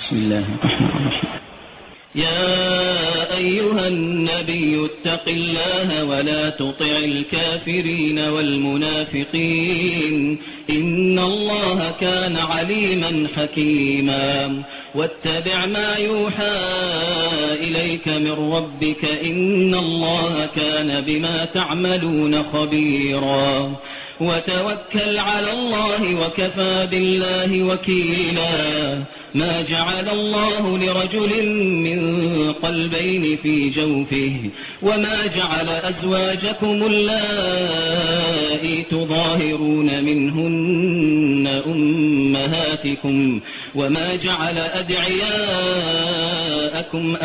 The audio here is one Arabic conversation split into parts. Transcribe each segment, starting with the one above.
بسم الله الرحمن الرحيم. يا أيها النبي اتق الله ولا تطع الكافرين والمنافقين إن الله كان عليما حكيما واتبع ما يوحى إليك من ربك إن الله كان بما تعملون خبيرا وتوكل على الله وكفى بالله وكيلا ما جعل الله لرجل من قلبين في جوفه وما جعل أزواجكم اللائي تظاهرون منهن أمهاتكم وما جعل أدعياءكم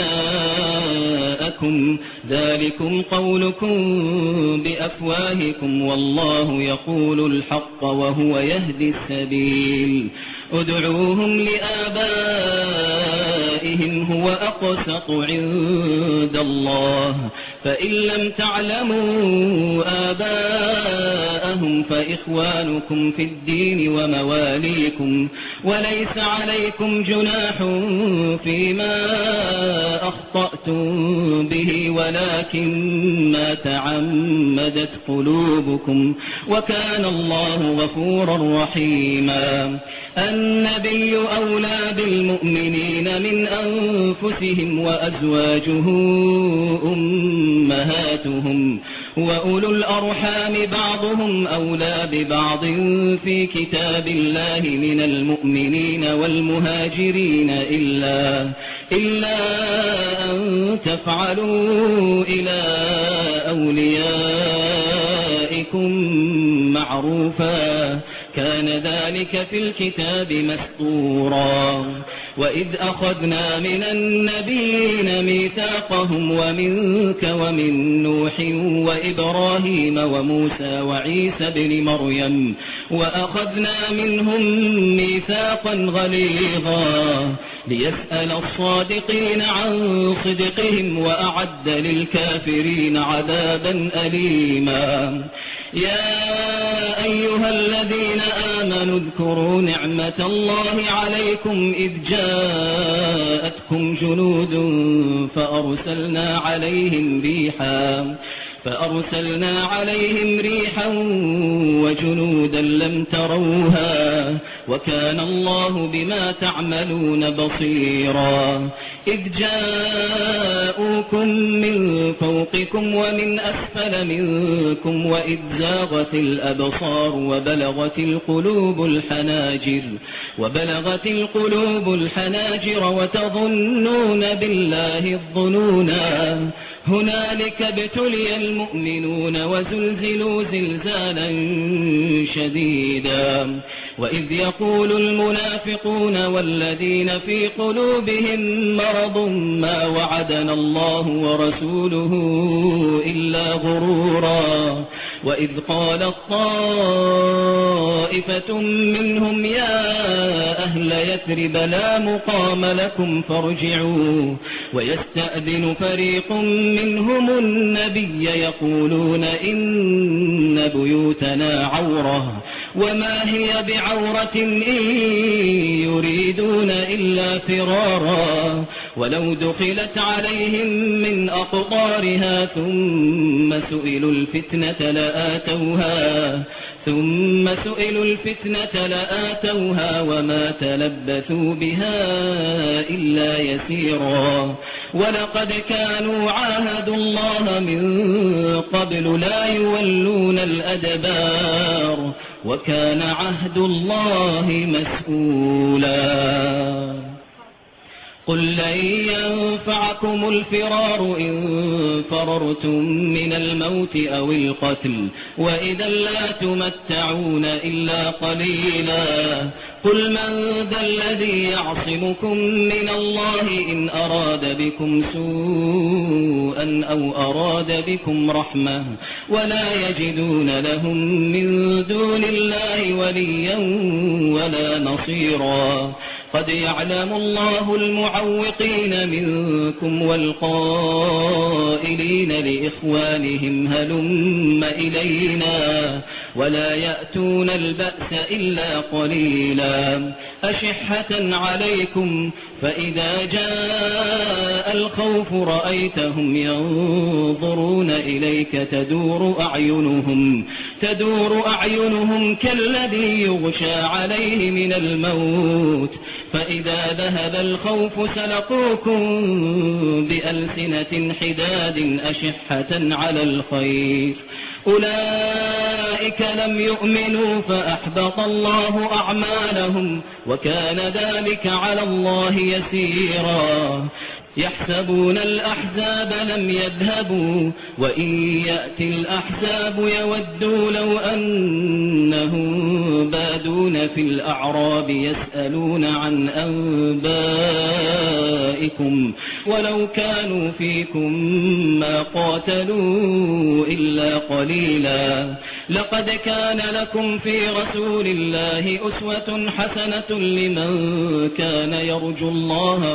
أبناءكم ذلكم قولكم بأفواهكم والله يقول الحق وهو يهدي السبيل ادعوهم لآبائهم هو أقسط عند الله فإن لم تعلموا آباءهم فإخوانكم في الدين ومواليكم وليس عليكم جناح فيما أخطأتم به ولكن ما تعمدت قلوبكم وكان الله غفورا رحيما النبي أولى بالمؤمنين من أنفسهم وأزواجه أمهاتهم وأولو الأرحام بعضهم أولى ببعض في كتاب الله من المؤمنين والمهاجرين إلا أن تفعلوا إلى أوليائكم معروفا كان ذلك في الكتاب مسطورا وإذ أخذنا من النبيين ميثاقهم ومنك ومن نوح وإبراهيم وموسى وعيسى بن مريم وأخذنا منهم ميثاقا غليظا ليسأل الصادقين عن صدقهم وأعد للكافرين عذابا أليما يا أيها الذين آمنوا اذكروا نعمة الله عليكم إذ جاءتكم جنود فأرسلنا عليهم ريحا وجنودا لم تروها وكان الله بما تعملون بصيرا إذ جاءوكم من فوقكم ومن أسفل منكم وإذ زاغت الأبصار وبلغت القلوب الحناجر وتظنون بالله الظنونا هنالك ابتلي المؤمنون وزلزلوا زلزالا شديدا وإذ يقول المنافقون والذين في قلوبهم مرض ما وعدنا الله ورسوله إلا غرورا وإذ قالت طائفة منهم يا أهل يثرب لا مقام لكم فارجعوا ويستأذن فريق منهم النبي يقولون إن بيوتنا عورة وما هي بعورة إن يريدون إلا فرارا ولو دخلت عليهم من أقطارها ثم سئلوا الفتنة لآتوها وما تلبثوا بها إلا يسيرا ولقد كانوا عاهدوا الله من قبل لا يولون الأدبار وكان عهد الله مسؤولا قل لن ينفعكم الفرار إن فررتم من الموت أو القتل وإذا لا تمتعون إلا قليلا قل من ذا الذي يعصمكم من الله إن أراد بكم سوءا أو أراد بكم رحمة ولا يجدون لهم من دون الله وليا ولا نصيرا قد يعلم الله المعوقين منكم والقائلين لإخوانهم هلم إلينا ولا يأتون البأس إلا قليلا أشحة عليكم فإذا جاء الخوف رأيتهم ينظرون إليك تدور أعينهم كالذي يغشى عليه من الموت فإذا ذهب الخوف سلقوكم بألسنة حداد أشحة على الخير أولئك لم يؤمنوا فأحبط الله أعمالهم وكان ذلك على الله يسيرا يحسبون الأحزاب لم يذهبوا وإن يأتي الأحزاب يودوا لو أنهم بادون في الأعراب يسألون عن أنبائكم ولو كانوا فيكم ما قاتلوا إلا قليلا لقد كان لكم في رسول الله أسوة حسنة لمن كان يرجو الله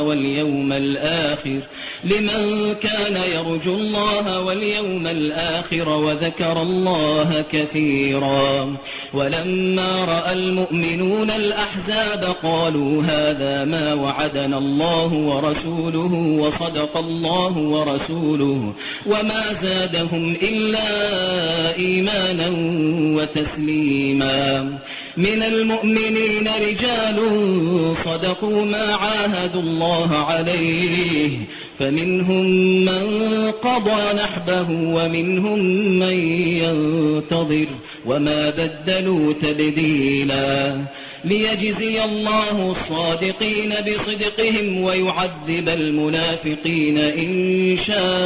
واليوم الآخر وذكر الله كثيرا ولما رأى المؤمنون الأحزاب قالوا هذا ما وعدنا الله ورسوله وصدق الله ورسوله وما زادهم إلا إيمانا وتسليما من المؤمنين رجال صدقوا ما عاهدوا الله عليه فمنهم من قضى نحبه ومنهم من ينتظر وما بدلوا تبديلا ليجزي الله الصادقين بصدقهم ويعذب المنافقين إن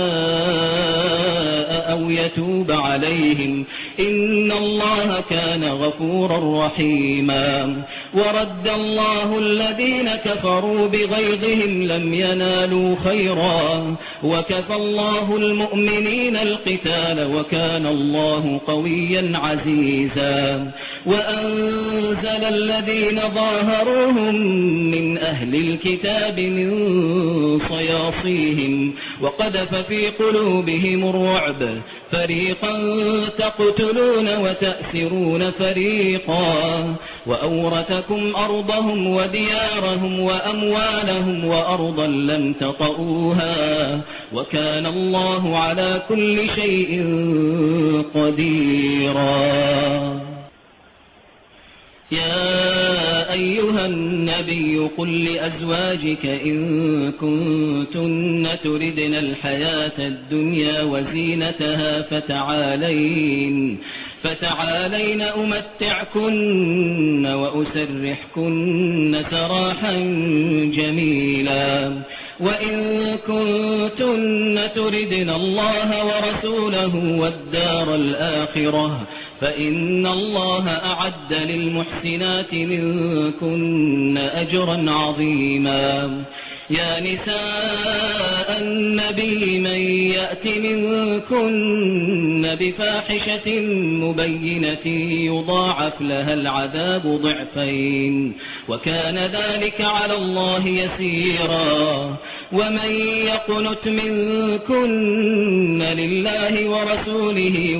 شاء أو يتوب عليهم إن الله كان غفورا رحيما ورد الله الذين كفروا بغيظهم لم ينالوا خيرا وكفى الله المؤمنين القتال وكان الله قويا عزيزا وأنزل الذين ظاهروهم من أهل الكتاب من صياصيهم وقذف في قلوبهم الرعب فريقا تقتلون وتأسرون فريقا وأورثكم أرضهم وديارهم وأموالهم وأرضا لم تطئوها وكان الله على كل شيء قديرا يا أيها النبي قل لأزواجك إن كنتن تردن الحياة الدنيا وزينتها فتعالين أمتعكن وأسرحكن سراحا جميلا وإن كنتن تردن الله ورسوله والدار الآخرة فإن الله أعد للمحسنات منكن أجرا عظيما يا نساء النبي من يأت منكن بفاحشة مبينة يضاعف لها العذاب ضعفين وكان ذلك على الله يسيرا ومن يقنت منكن لله ورسوله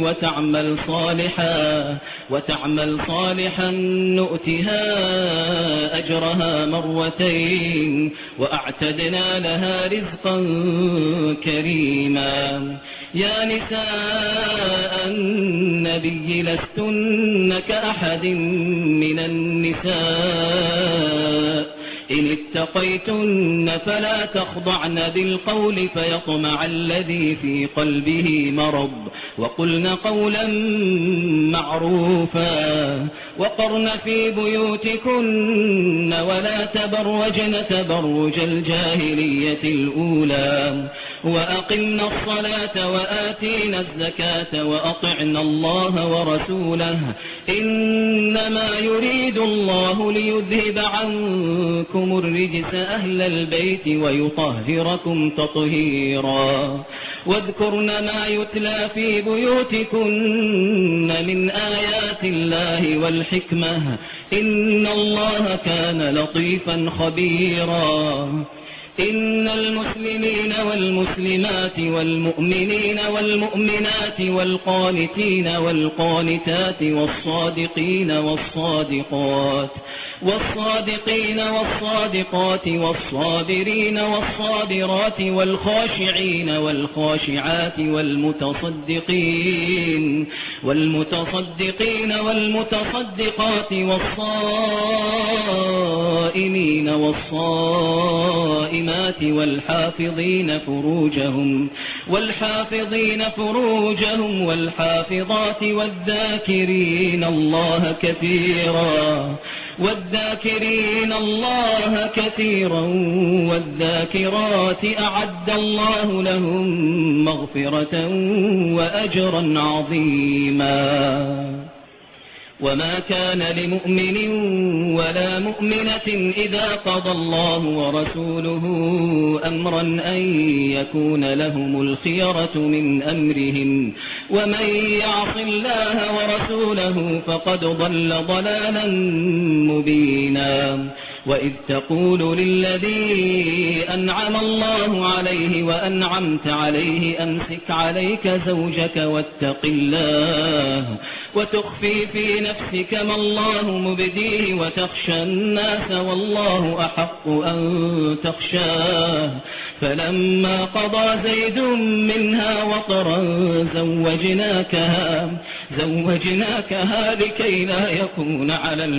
وتعمل صالحا نؤتها أجرها مرتين وأعتدنا لها رزقا كريما يا نساء النبي لستن كأحد من النساء إن اتقيتن فلا تخضعن بالقول فيطمع الذي في قلبه مرض وقلن قولا معروفا وقرن في بيوتكن ولا تبرجن تبرج الجاهلية الأولى وأقمنا الصلاة وآتينا الزكاة وأطعنا الله ورسوله إنما يريد الله ليذهب عنكم الرجس أهل البيت ويطهركم تطهيرا واذكرن ما يتلى في بيوتكن من آيات الله والحكمة إن الله كان لطيفا خبيرا إن المسلمين والمسلمات والمؤمنين والمؤمنات والقانتين والقانتات والصادقين والصادقات والصابرين والصابرات والخاشعين والخاشعات والمتصدقين والمتصدقات والصائمين والصائمات والحافظين فروجهم والحافظات والذاكرين الله كثيرا والذاكرات أعد الله لهم مغفرة وأجرا عظيما. وما كان لمؤمن ولا مؤمنة إذا قضى الله ورسوله أمرا أن يكون لهم الخيرة من أمرهم ومن يعص الله ورسوله فقد ضل ضلالا مبينا. وإذ تقول للذي أنعم الله عليه وأنعمت عليه أمسك عليك زوجك واتق الله وتخفي في نفسك ما الله مبديه وتخشى الناس والله أحق أن تخشاه فلما قضى زيد منها وطرا زوجناكها لكي لا يكون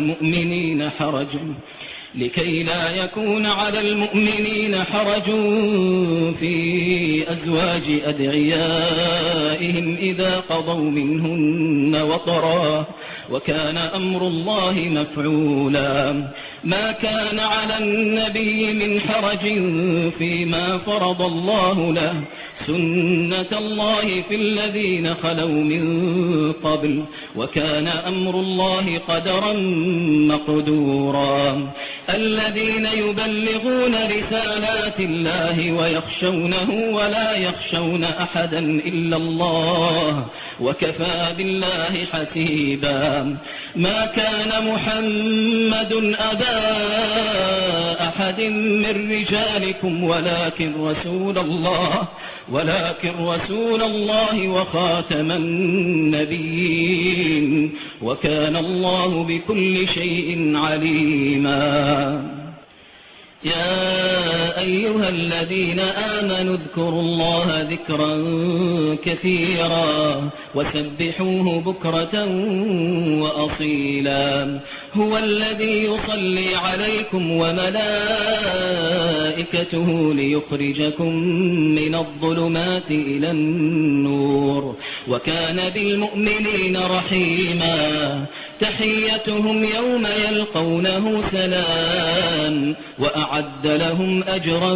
على المؤمنين حرج في أزواج أدعيائهم إذا قضوا منهن وطرا وكان أمر الله مفعولا. ما كان على النبي من حرج فيما فرض الله له سنة الله في الذين خلوا من قبل وكان أمر الله قدرا مقدورا. الذين يبلغون رسالات الله ويخشونه ولا يخشون أحدا إلا الله وكفى بالله حسيبا. ما كان محمد أبا أحد من رجالكم ولكن رسول الله وخاتم النبيين وكان الله بكل شيء عليما. يا أيها الذين آمنوا اذكروا الله ذكرا كثيرا وسبحوه بكرة وأصيلا. هو الذي يصلي عليكم وملائكته ليخرجكم من الظلمات إلى النور وكان بالمؤمنين رحيما. تحيتهم يوم يلقونه سلام وأعد لهم أجرا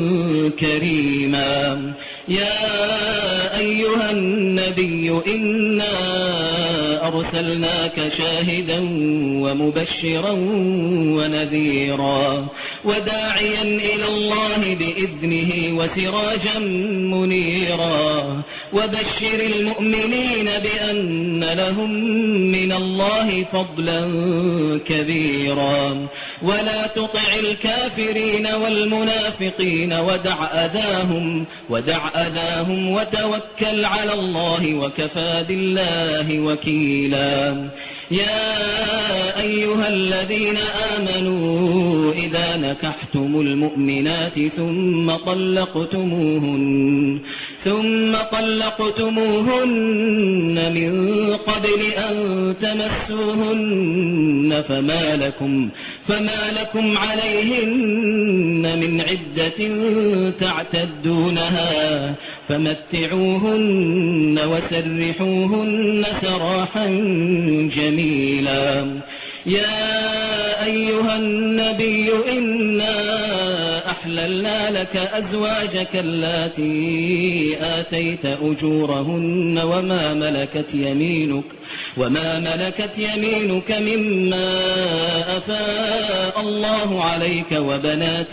كريما. يا أيها النبي إنا أرسلناك شاهدا ومبشرا ونذيرا وداعيا إلى الله بإذنه وسراجا منيرا. وبشر المؤمنين بأن لهم من الله فضلا كبيرا. ولا تطع الكافرين والمنافقين ودع أذاهم وتوكل على الله وكفى بالله وكيلا. يا أيها الذين آمنوا إذا نكحتم المؤمنات ثم طلقتموهن من قبل أن تمسوهن فما لكم عليهن من عدة تعتدونها فمتعوهن وسرحوهن سراحا جميلا. يا أيها النبي إنا أحللنا لك أزواجك اللاتي آتيت أجورهن وما ملكت يمينك مما أفاء الله عليك وبنات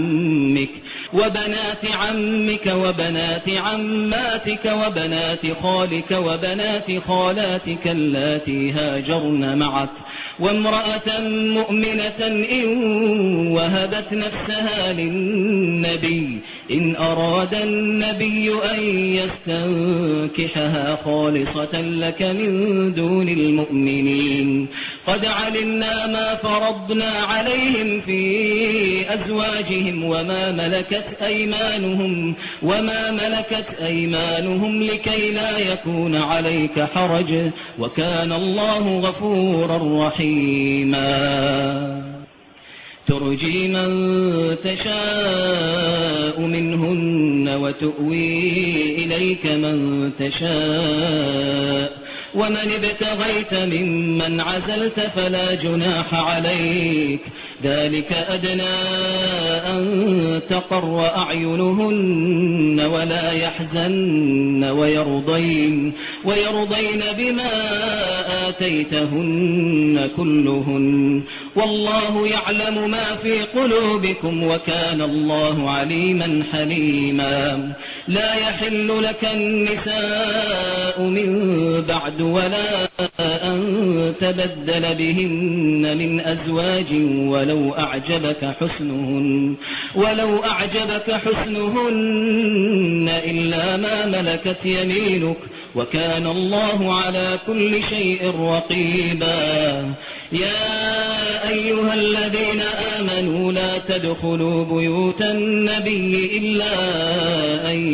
عمك وبنات عماتك وبنات خالك وبنات خالاتك اللاتي هاجرن معك وامرأة مؤمنة إن وهبت نفسها للنبي إن أراد النبي أن يستنكحها خالصة لك من دون المؤمنين قد علمنا ما فرضنا عليهم في أزواجهم وما ملكت أيمانهم لكي لا يكون عليك حرج وكان الله غفورا رحيما ترجي من تشاء منهن وتؤوي إليك من تشاء ومن ابتغيت ممن عزلت فلا جناح عليك ذلك أدنى أن تقر أعينهن ولا يحزن ويرضين بما آتيتهن كلهن والله يعلم ما في قلوبكم وكان الله عليما حليما لا يحل لك النساء من بعد ولا أن تبدل بهن من أزواج ولو أعجبك حسنهن إلا ما ملكت يمينك وكان الله على كل شيء رقيبا يا أيها الذين آمنوا لا تدخلوا بيوت النبي إلا أن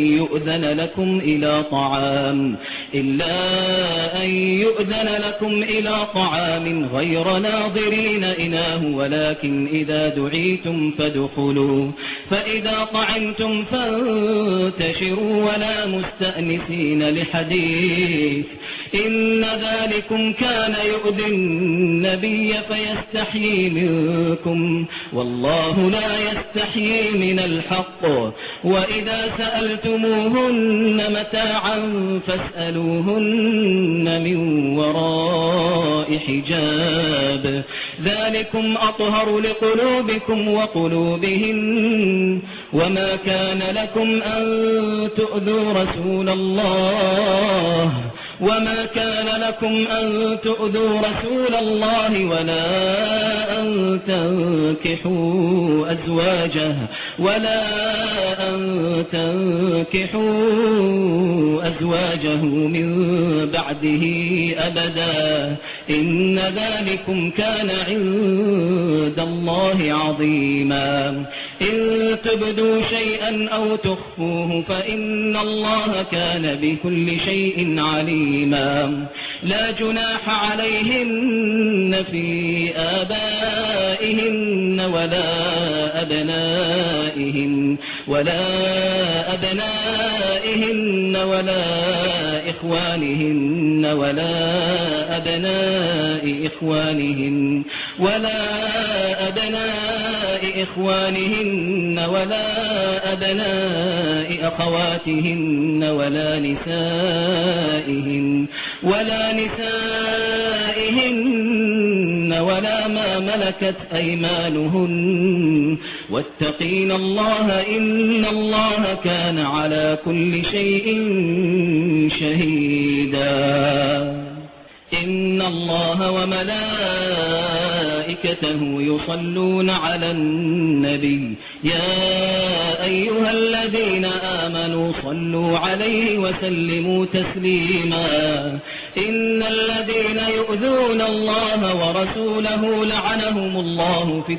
يؤذن لكم إلى طعام غير ناظرين إناه ولكن إذا دعيتم فادخلوا فإذا طعمتم فانتشروا ولا مستأنسين لحديث إن ذلكم كان يؤذي النبي فيستحيي منكم والله لا يستحيي من الحق وإذا سألتموهن متاعا فاسألوهن من وراء حجاب ذلكم أطهر لقلوبكم وقلوبهن وما كان لكم أن تؤذوا رسول الله ولا أن تنكحوا أزواجه من بعده أبدا إن ذلكم كان عند الله عظيما إن تبدوا شيئا أو تخفوه فإن الله كان بكل شيء عليما لا جناح عليهن في آبائهن ولا أبنائهن ولا إخوانهن ولا أبناء إخوانهن ولا أبناء أخواتهن ولا نسائهن ولا ما ملكت أيمانهن واتقين الله إن الله كان على كل شيء شهيدا إن الله وملائكته يصلون على النبي يا أيها الذين آمنوا صلوا عليه وسلموا تسليما إن الذين يؤذون الله ورسوله لعنهم الله في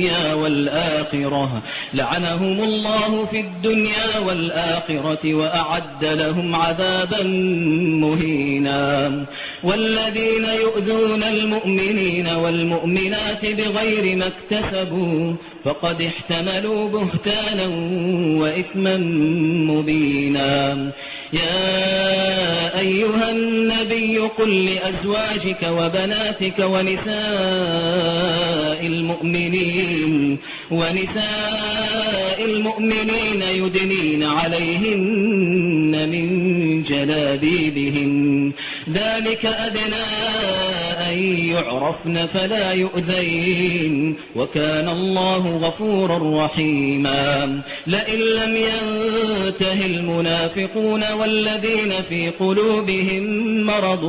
الدنيا والآخرة وأعد لهم عذابا مهينا والذين يؤذون المؤمنين والمؤمنات بغير ما اكتسبوا فقد احتملوا بهتانا وإثما مبينا يا أيها النبي قل لأزواجك وبناتك ونساء المؤمنين يدنين عليهن من جلابيبهن ذلك أدنى أن يعرفن فلا يؤذين وكان الله غفورا رحيما لئن لم ينته المنافقون والذين في قلوبهم مرض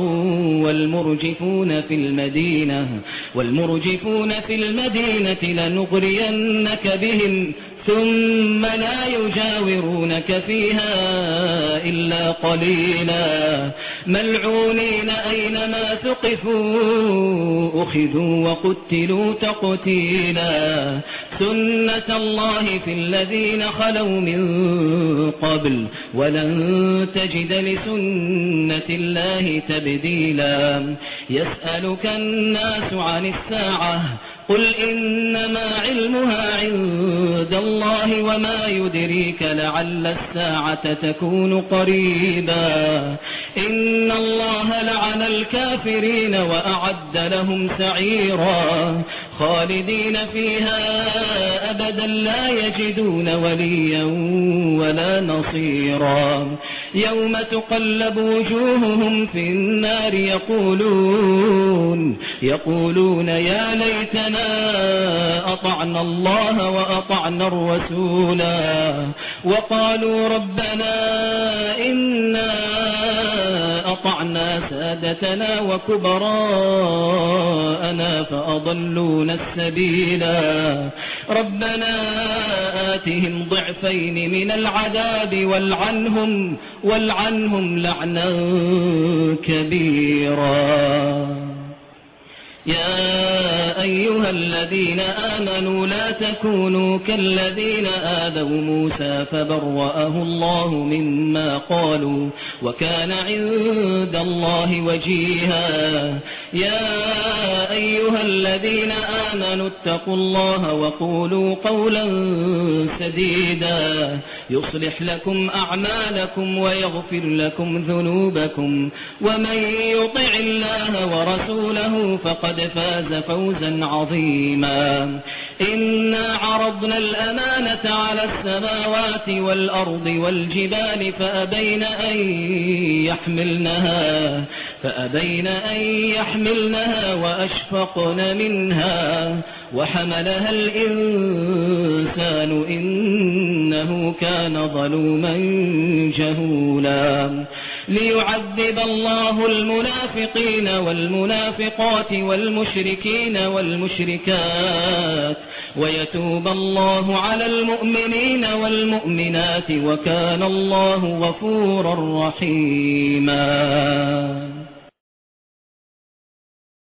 والمرجفون في المدينة لنغرينك بهم ثم لا يجاورونك فيها إلا قليلا ملعونين أينما ثقفوا أخذوا وقتلوا تقتيلا سنة الله في الذين خلوا من قبل ولن تجد لسنة الله تبديلا يسألك الناس عن الساعة قل إنما علمها عند الله وما يدريك لعل الساعة تكون قريبا إن الله لعن الكافرين وأعد لهم سعيرا خالدين فيها أبدا لا يجدون وليا ولا نصيرا يوم تقلب وجوههم في النار يقولون يا ليتنا أطعنا الله وأطعنا الرسولا وقالوا ربنا إنا أطعنا سادتنا وكبراءنا فأضلونا السبيلا ربنا آتهم ضعفين من العذاب والعنهم لعنا كبيرا يا أيها الذين آمنوا لا تكونوا كالذين آذوا موسى فبرأه الله مما قالوا وكان عند الله وجيها يا أيها الذين آمنوا اتقوا الله وقولوا قولا سديدا يصلح لكم أعمالكم ويغفر لكم ذنوبكم ومن يطع الله ورسوله فقد فاز فوزا عظيما إنا عرضنا الأمانة على السماوات والأرض والجبال فأبين أن يحملنها وأشفقن منها وحملها الإنسان إنه كان ظلوما جهولا ليعذب الله المنافقين والمنافقات والمشركين والمشركات ويتوب الله على المؤمنين والمؤمنات وكان الله غفورا رحيما